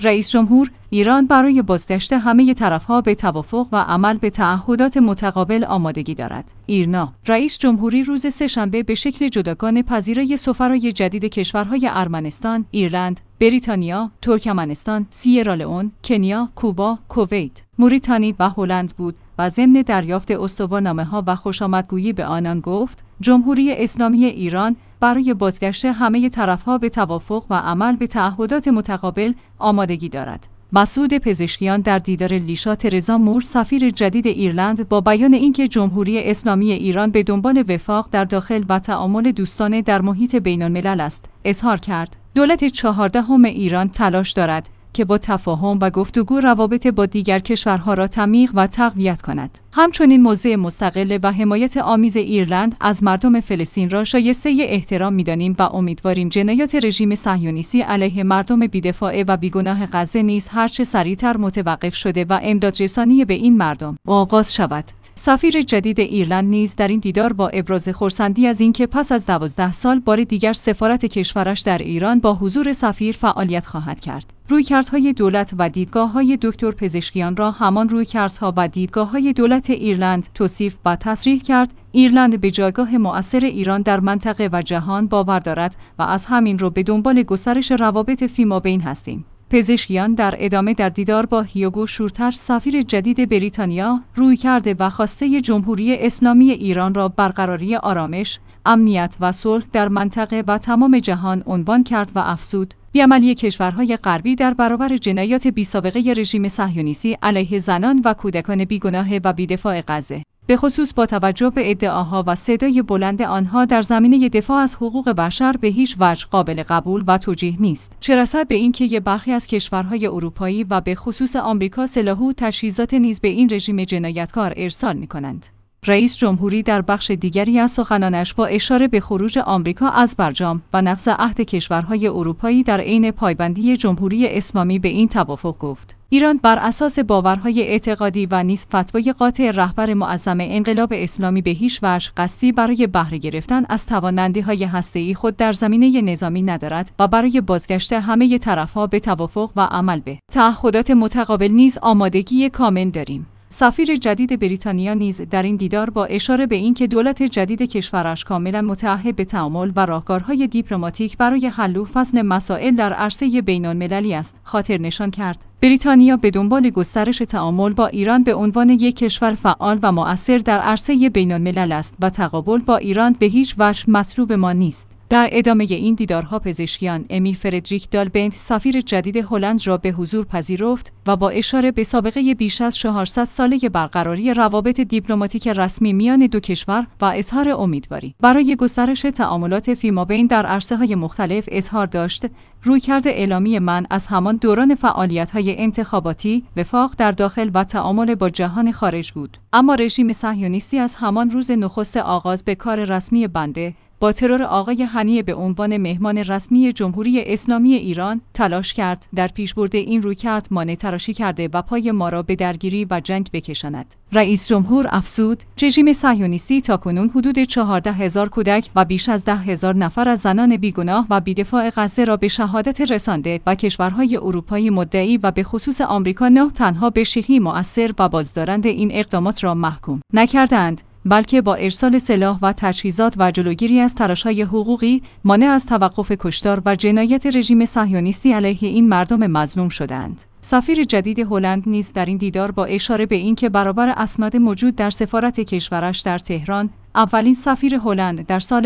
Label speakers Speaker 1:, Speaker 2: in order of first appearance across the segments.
Speaker 1: رئیس جمهور: ایران برای بازگشت همه طرف‌ها به توافق و عمل به تعهدات متقابل آمادگی دارد. ایرنا: رئیس جمهوری روز سه‌شنبه به شکل جداگانه پذیرای سفرای جدید کشورهای ارمنستان، ایرلند، بریتانیا، ترکمنستان، سیرالئون، کنیا، کوبا، کویت، موریتانی و هلند بود و ضمن دریافت استوارنامه‌ها و خوشامدگویی به آنان گفت: جمهوری اسلامی ایران برای بازگشت همه طرف‌ها به توافق و عمل به تعهدات متقابل آمادگی دارد. مسعود پزشکیان در دیدار لیشا ترزا مور سفیر جدید ایرلند با بیان اینکه جمهوری اسلامی ایران به دنبال وفاق در داخل و تعامل دوستانه در محیط بین‌الملل است، اظهار کرد: دولت 14 ایران تلاش دارد که با تفاهم و گفتگو روابط با دیگر کشورها را تعمیق و تقویت کند. همچنین موضع مستقل و حمایت آمیز ایرلند از مردم فلسطین را شایسته احترام می‌دانیم و امیدواریم جنایات رژیم صهیونیستی علیه مردم بی‌دفاع و بیگناه غزه نیز هرچه سریعتر متوقف شده و امدادرسانی به این مردم آغاز شود. سفیر جدید ایرلند نیز در این دیدار با ابراز خرسندی از اینکه پس از 12 سال بار دیگر سفارت کشورش در ایران با حضور سفیر فعالیت خواهد کرد. رویکردهای دولت و دیدگاه‌های دکتر پزشکیان را همان رویکردها و دیدگاه‌های دولت ایرلند توصیف و تصریح کرد. ایرلند به جایگاه مؤثر ایران در منطقه و جهان باور دارد و از همین رو به دنبال گسترش روابط فیمابین هستیم. پزشکیان در ادامه در دیدار با هیوگو شورتر سفیر جدید بریتانیا رویکرد و خواسته جمهوری اسلامی ایران را برقراری آرامش، امنیت و صلح در منطقه و تمام جهان عنوان کرد و افزود: بیعملی کشورهای غربی در برابر جنایات بی‌سابقه رژیم صهیونیستی علیه زنان و کودکان بیگناه و بی‌دفاع غزه، به خصوص با توجه به ادعاها و صدای بلند آنها در زمینه دفاع از حقوق بشر به هیچ وجه قابل قبول و توجیه نیست. چه رسد به اینکه برخی از کشورهای اروپایی و به خصوص آمریکا سلاح و تجهیزات نیز به این رژیم جنایتکار ارسال می‌کنند. رئیس جمهوری در بخش دیگری از سخنانش با اشاره به خروج آمریکا از برجام و نقض عهد کشورهای اروپایی در عین پایبندی جمهوری اسلامی به این توافق گفت: ایران بر اساس باورهای اعتقادی و نیز فتوای قاطع رهبر معظم انقلاب اسلامی به هیچ وجه قصدی برای بهره گرفتن از توانمندی‌های هسته‌ای خود در زمینه نظامی ندارد و برای بازگشت همه طرف‌ها به توافق و عمل به تعهدات متقابل نیز آمادگی کامل داریم. سفیر جدید بریتانیا نیز در این دیدار با اشاره به اینکه دولت جدید کشورش کاملا متعهد به تعامل و راهکارهای دیپلماتیک برای حل و فصل مسائل در عرصه بین‌المللی است، خاطر نشان کرد: بریتانیا به دنبال گسترش تعامل با ایران به عنوان یک کشور فعال و مؤثر در عرصه بین‌الملل است و تقابل با ایران به هیچ وجه مطلوب ما نیست. در ادامه این دیدارها پزشکیان امیل فردریک دالبنت سفیر جدید هلند را به حضور پذیرفت و با اشاره به سابقه بیش از 400 ساله برقراری روابط دیپلماتیک رسمی میان دو کشور و اظهار امیدواری برای گسترش تعاملات فیمابین در عرصه‌های مختلف اظهار داشت: رویکرد اعلامی من از همان دوران فعالیت‌های انتخاباتی، وفاق در داخل و تعامل با جهان خارج بود. اما رژیم صهیونیستی از همان روز نخست آغاز به کار رسمی بنده با ترور آقای هنیه به عنوان مهمان رسمی جمهوری اسلامی ایران تلاش کرد در پیشبرد این رویکرد مانع تراشی کرده و پای ما را به درگیری و جنگ بکشاند. رئیس جمهور افزود: رژیم صهیونیستی تاکنون حدود 14,000 کودک و بیش از 10,000 نفر از زنان بیگناه و بی‌دفاع غزه را به شهادت رسانده و کشورهای اروپایی مدعی و به خصوص آمریکا نه تنها به شکلی مؤثر و بازدارنده این اقدامات را محکوم نکردند، بلکه با ارسال سلاح و تجهیزات و جلوگیری از تراش‌های حقوقی مانع از توقف کشتار و جنایت رژیم صهیونیستی علیه این مردم مظلوم شدند. سفیر جدید هلند نیز در این دیدار با اشاره به اینکه برابر اسناد موجود در سفارت کشورش در تهران، اولین سفیر هلند در سال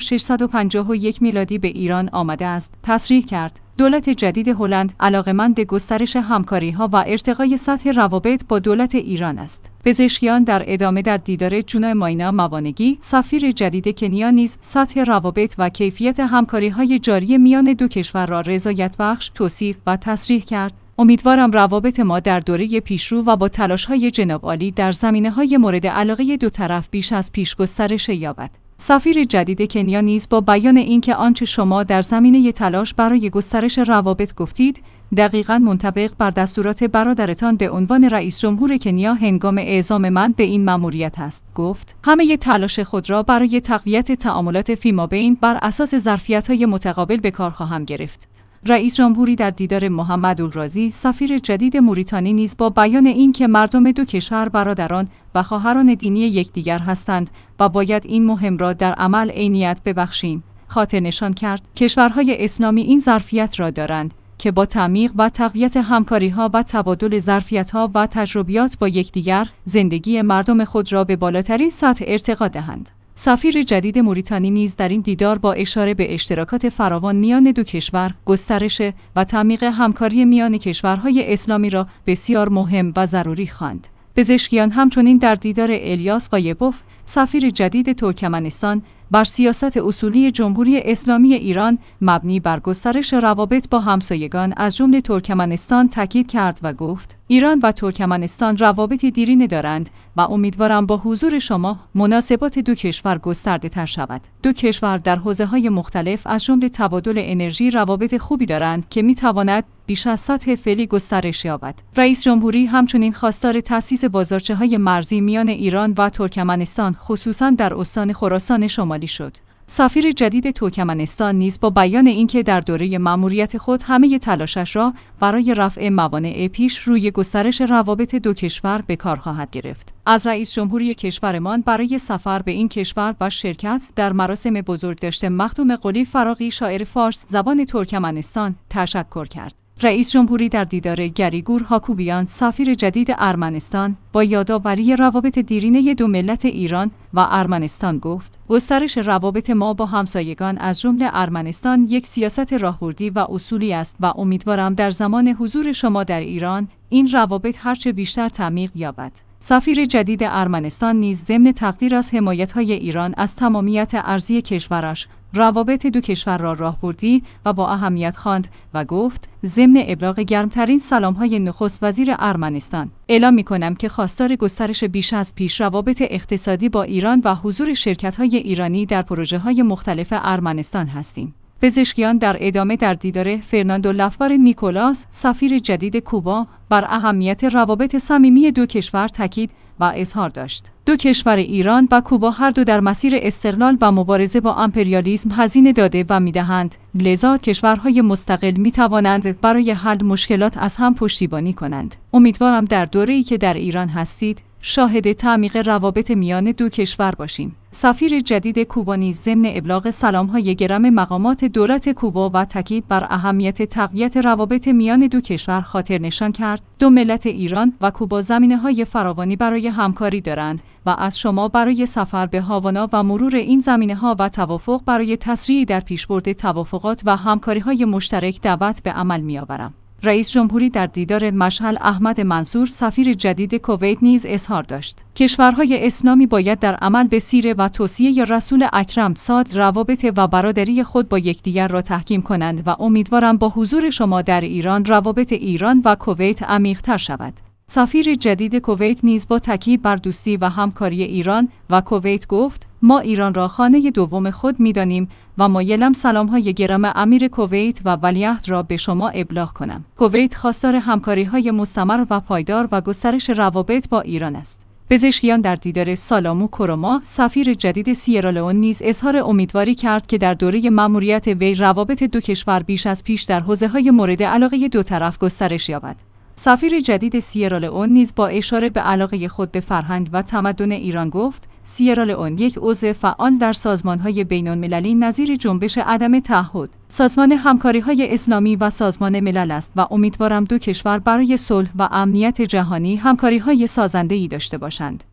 Speaker 1: 1651 میلادی به ایران آمده است، تصریح کرد: دولت جدید هلند علاقه‌مند گسترش همکاری‌ها و ارتقای سطح روابط با دولت ایران است. پزشکیان در ادامه در دیدار جونا ماینا موانگی سفیر جدید کنیا نیز سطح روابط و کیفیت همکاری‌های جاری میان دو کشور را رضایت بخش توصیف و تصریح کرد: امیدوارم روابط ما در دوره پیشرو و با تلاش‌های جناب عالی در زمینه‌های مورد علاقه دو طرف بیش از پیش گسترش یابد. سفیر جدید کنیا نیز با بیان اینکه آنچه شما در زمینه تلاش برای گسترش روابط گفتید دقیقاً منطبق بر دستورات برادرتان به عنوان رئیس جمهور کنیا هنگام اعزام من به این مأموریت است، گفت. همه تلاش خود را برای تقویت تعاملات فیمابین بر اساس ظرفیت‌های متقابل به کار خواهم گرفت. رئیس جمهوری در دیدار محمد الرازی سفیر جدید موریتانی نیز با بیان اینکه مردم دو کشور برادران و خواهران دینی یکدیگر هستند و باید این مهم را در عمل عینیت ببخشیم، خاطر نشان کرد کشورهای اسلامی این ظرفیت را دارند که با تعمیق و تقویت همکاری‌ها و تبادل ظرفیت‌ها و تجربیات با یکدیگر زندگی مردم خود را به بالاترین سطح ارتقا دهند. سفیر جدید موریتانی نیز در این دیدار با اشاره به اشتراکات فراوان میان دو کشور، گسترش و تعمیق همکاری میان کشورهای اسلامی را بسیار مهم و ضروری خواند. پزشکیان همچنین در دیدار الیاس قایبوف، سفیر جدید ترکمنستان، بر سیاست اصولی جمهوری اسلامی ایران مبنی بر گسترش روابط با همسایگان از جمله ترکمنستان تاکید کرد و گفت: ایران و ترکمنستان روابطی دیرینه دارند و امیدوارم با حضور شما مناسبات دو کشور گسترده تر شود. دو کشور در حوزه‌های مختلف از جمله تبادل انرژی روابط خوبی دارند که می‌تواند بیش از سطح فعلی گسترش یابد. رئیس جمهوری همچنین خواستار تأسیس بازارچه‌های مرزی میان ایران و ترکمنستان خصوصاً در استان خراسان شمالی شد. سفیر جدید ترکمنستان نیز با بیان اینکه در دوره مأموریت خود همه تلاشش را برای رفع موانع پیش روی گسترش روابط دو کشور به کار خواهد گرفت. از رئیس جمهوری کشورمان برای سفر به این کشور و شرکت در مراسم بزرگداشت مخدوم قلی فراغی شاعر فارس زبان ترکمنستان تشکر کرد. رئیس جمهوری در دیدار گریگور هاکوبیان سفیر جدید ارمنستان با یادآوری روابط دیرینه دو ملت ایران و ارمنستان گفت: گسترش روابط ما با همسایگان از جمله ارمنستان یک سیاست راهبردی و اصولی است و امیدوارم در زمان حضور شما در ایران این روابط هرچه بیشتر تعمیق یابد. سفیر جدید ارمنستان نیز ضمن تقدیر از حمایت‌های ایران از تمامیت ارضی کشورش روابط دو کشور را راهبردی و با اهمیت خواند و گفت: ضمن ابلاغ گرمترین سلام‌های نخست وزیر ارمنستان اعلام می‌کنم که خواستار گسترش بیش از پیش روابط اقتصادی با ایران و حضور شرکت‌های ایرانی در پروژه‌های مختلف ارمنستان هستیم. پزشکیان در ادامه در دیدار فرناندو لافار نیکولاس سفیر جدید کوبا بر اهمیت روابط صمیمی دو کشور تاکید و اظهار داشت. دو کشور ایران و کوبا هر دو در مسیر استقلال و مبارزه با امپریالیسم هزینه داده و می‌دهند، لذا کشورهای مستقل می‌توانند برای حل مشکلات از هم پشتیبانی کنند. امیدوارم در دوره‌ای که در ایران هستید شاهد تعمیق روابط میان دو کشور باشیم. سفیر جدید کوبا نیز ضمن ابلاغ سلام‌های گرم مقامات دولت کوبا و تاکید بر اهمیت تقویت روابط میان دو کشور خاطر نشان کرد دو ملت ایران و کوبا زمینه‌های فراوانی برای همکاری دارند و از شما برای سفر به هاوانا و مرور این زمینه‌ها و توافق برای تسریع در پیشبرد توافقات و همکاری‌های مشترک دعوت به عمل می‌آورم. رئیس جمهوری در دیدار مشعل احمد منصور سفیر جدید کویت نیز اظهار داشت: کشورهای اسلامی باید در عمل به سیره و توصیه رسول اکرم صاد روابط و برادری خود با یکدیگر را تحکیم کنند و امیدوارم با حضور شما در ایران روابط ایران و کویت عمیق‌تر شود. سفیر جدید کویت نیز با تاکید بر دوستی و همکاری ایران و کویت گفت: ما ایران را خانه دوم خود می‌دانیم و مایلم سلام‌های گرم امیر کویت و ولیعهد را به شما ابلاغ کنم. کویت خواستار همکاری‌های مستمر و پایدار و گسترش روابط با ایران است. پزشکیان در دیدار سالامو کروما سفیر جدید سیرالئون نیز اظهار امیدواری کرد که در دوره مأموریت وی روابط دو کشور بیش از پیش در حوزه‌های مورد علاقه دو طرف گسترش یابد. سفیر جدید سیرالئون نیز با اشاره به علاقه خود به فرهنگ و تمدن ایران گفت: سیرالئون یک عضو فعال در سازمان‌های بین‌المللی نظیر جنبش عدم تعهد، سازمان همکاری‌های اسلامی و سازمان ملل است و امیدوارم دو کشور برای صلح و امنیت جهانی همکاری‌های سازنده‌ای داشته باشند.